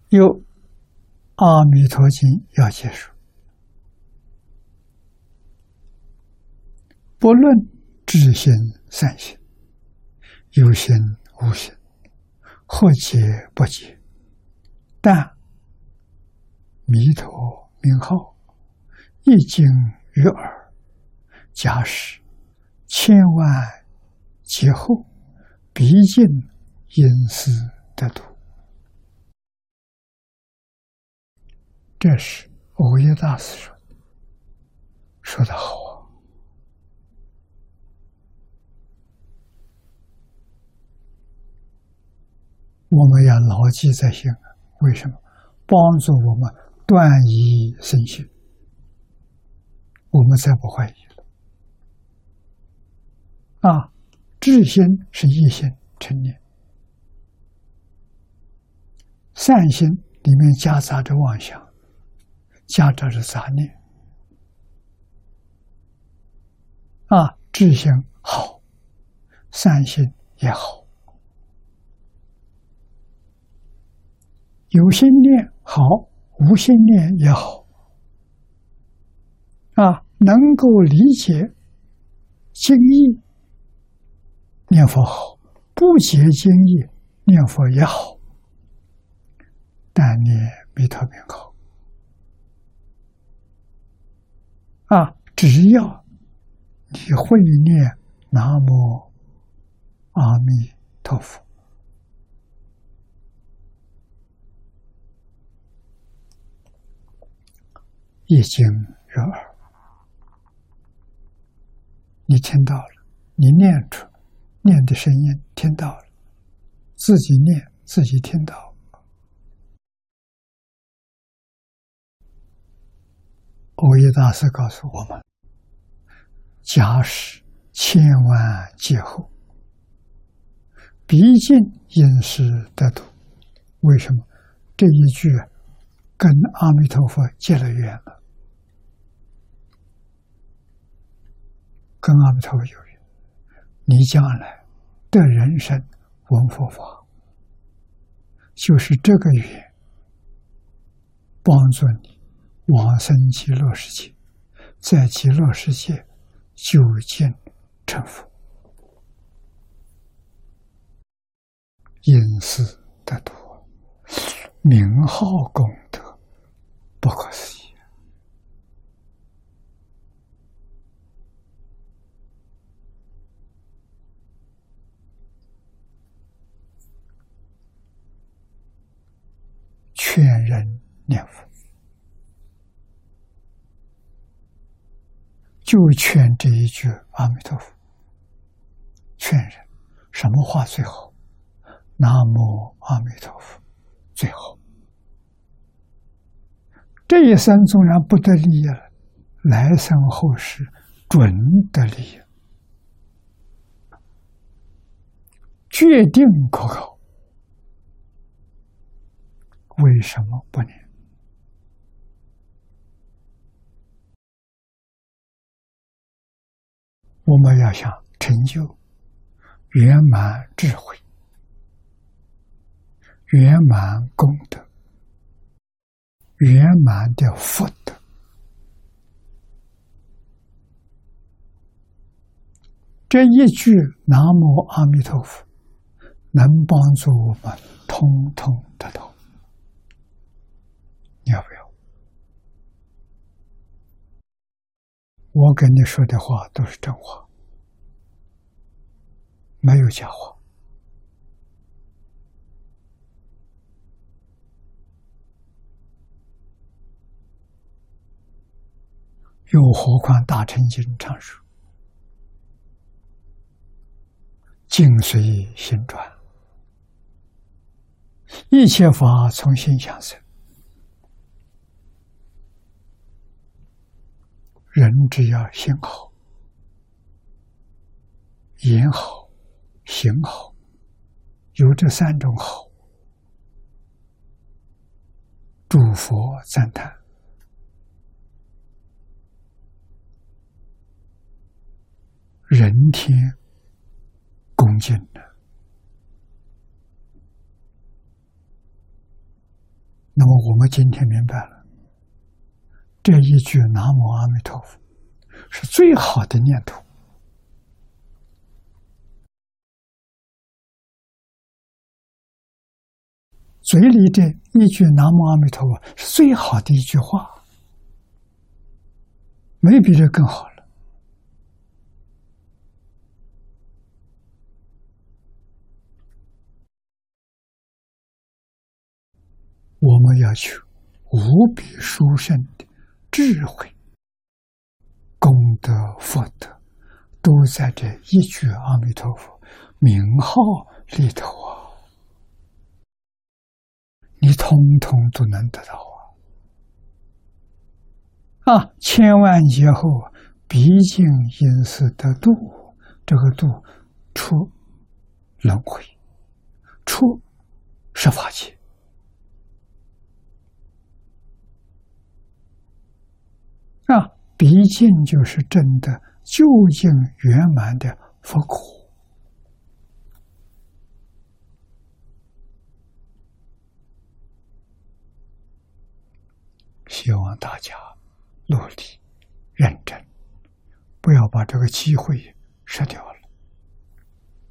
有《阿弥陀经》要解说，不论知行善行，有形无形，或解不解，但弥陀名号一经于耳，假使千万劫后，毕竟因思得度。这是藕益大师说得好啊！我们要牢记在心。为什么？帮助我们断疑生信，我们再不怀疑了。智心是一心成念，善心里面夹杂着妄想，夹杂着杂念。智心好，善心也好，有心念好，无心念也好。能够理解经义，念佛好；不解经义，念佛也好。但念弥陀名号，只要你会念南无阿弥陀佛，一经入耳，你听到了，你念出念的声音听到了，自己念自己听到。藕益大师告诉我们，假使千万劫后，毕竟因时得度。为什么？这一句跟阿弥陀佛结了缘了，跟阿弥陀佛有缘，你将来的人生闻佛法，就是这个缘帮助你往生极乐世界，在极乐世界究竟成佛，因思得度，名号功德不可思议。劝人念佛，就劝这一句阿弥陀佛。劝人什么话最好？南无阿弥陀佛最好。这一生纵然不得利益了，来生后世准得利益，决定可靠。为什么不念？我们要想成就圆满智慧、圆满功德、圆满的福德，这一句南无阿弥陀佛能帮助我们通通得到。你要不要？我跟你说的话都是真话，没有假话。又何况大乘经常说，境随心转，一切法从心想生。人只要心好、言好、行好，有这三种好，诸佛赞叹，人天恭敬的。 我们今天明白了，这一句南无阿弥陀佛是最好的念头。嘴里的一句南无阿弥陀佛是最好的一句话，没比这更好了。我们要求无比殊胜的智慧、功德、福德，都在这一句阿弥陀佛名号里头啊！你通通都能得到啊！千万劫后，毕竟因是得度，这个度出轮回，出十法界。毕竟就是真的究竟圆满的佛果。希望大家努力认真，不要把这个机会失掉了。